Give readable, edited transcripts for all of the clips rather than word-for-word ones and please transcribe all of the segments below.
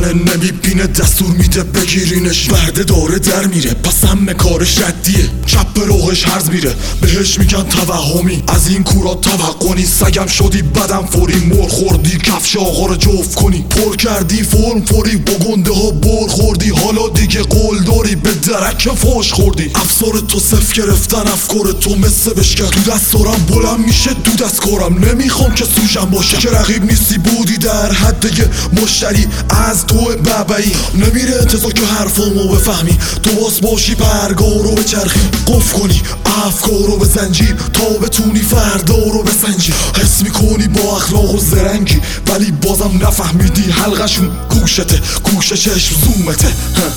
همه نمیبینه دستور میده بگیرینش. وعده داره در میره پس همه کارش ردیه، چپ به روحش هرز میره بهش میگن توهمی. از این کورا توقع نیست، سگم شدی بدم فوری، مر خوردی کفش آقا رو جفت کنی، پر کردی فرم فوری با گنده ها بر خوردی، حالا دیگه قول داری به درک فوش خوردی. افسار تو صف گرفتن افکار تو مثل بشکن، تو دست دارم بلند میشه دود از کارم، نمیخوام که سوژم باشه که رقیب نیستی بودی در حد یه مشتری از تو بابایی. نمیره انتظار که حرفامو بفهمی، تو باس باشی برگاه رو بچرخی، قفل کنی افکار رو به زنجیر تا بتونی فردا رو بسنجی. حس میکنی با اخلاق و زرنگی ولی بازم نفهمیدی حلقشون گوشته، گوشه چشم زومته.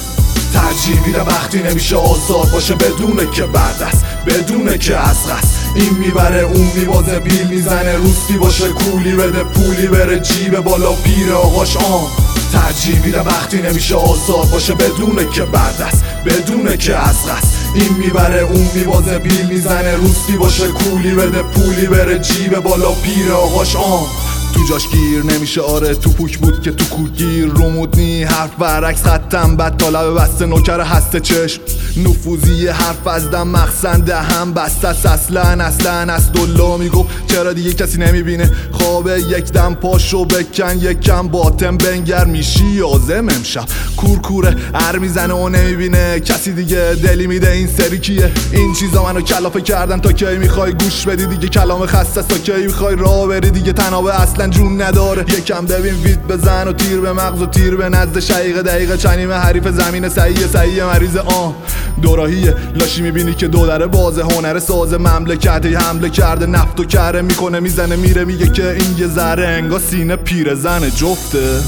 ترجیح میده وقتی نمیشه آزاد باشه بدونه که بعد است، بدونه که عصر است. این میبره اون میبازه بیل میزنه روستی باشه کولی بده پولی بره جیب بالا پیر آقاش ترجیح میده وقتی نمیشه آزاد باشه بدونه که بعد است، بدونه که عصر است. این میبره اون میبازه بیل میزنه روستی باشه کولی بده پولی بره جیب بالا پیر آقاش تو جاش گیر نمیشه آره تو پوک بود که تو کورگیر رومودنی حرف برعکس خطم بد طالب بسته نوکر هسته چشم نفوذی حرف از دم مخزنده هم بسته اصلا از دلا میگفت چرا دیگه کسی نمیبینه خوابه یک دم پاشو بکن یک کم باطن بنگر میشی یازم امشب کورکوره ار میزنه و نمیبینه کسی دیگه دلی میده این سری کیه این چیزا منو کلافه کردن تا کی میخوای گوش بدی دیگه کلام خسته تا کی میخوای راه بری دیگه تنابه اصلا جون نداره یکم ببین ویت بزن و تیر به مغز و تیر به نزد شقیقه دقیقه چنیم حریف زمین صحیح مریض دوراهیه لاشی میبینی که دو دره بازه هنر سازه مملکت حمله کرده نفت و کره میکنه میزنه میره میگه که این یه ذره انگا سینه پیرزن جفته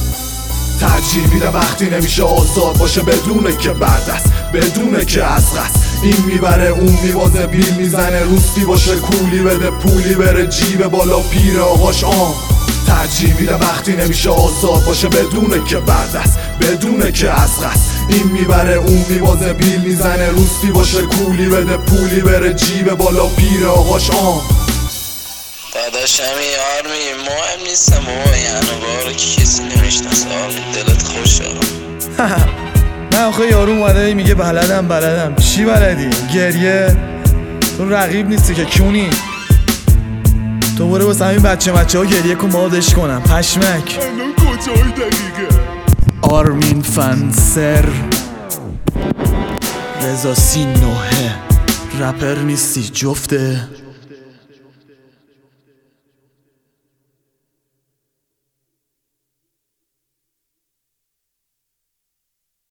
ترجیح میده وقتی نمیشه آزاد باشه بدونه که بعد است بدونه که عصر است این میبره اون میبازه بیل میزنه روستی باشه کولی بده پولی بره جیب بالا پیر آقاش ترجیح میده وقتی نمیشه آزاد باشه بدونه که بعد است بدونه که عصر است این میبره اون میبازه بیل میزنه روستی باشه کولی بده پولی بره جیب بالا پیر آقاش داداشم آرمین مهم نیستم بابا یعنی بارو که کسی نمیشناسه آرمین دلت خوشه نه آخه یارو اومده میگه بلدم چی بلدی؟ گریه؟ تو رقیب نیستی که کونی تو برو واسه همین بچه ها گریه کن بادش کنم پشمک الان کجای دقیقه؟ آرمین فنسر رضا 39 رپر نیستی جفته